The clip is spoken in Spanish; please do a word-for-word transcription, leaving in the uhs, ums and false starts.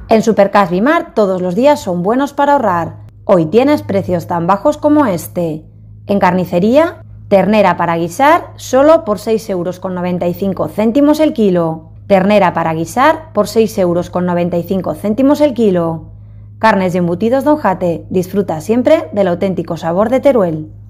En Supercash Bimart todos los días son buenos para ahorrar. Hoy tienes precios tan bajos como este. En carnicería, ternera para guisar solo por seis euros con noventa y cinco céntimos el kilo. Ternera para guisar por seis euros con noventa y cinco céntimos el kilo. Carnes y embutidos Don Jate, disfruta siempre del auténtico sabor de Teruel.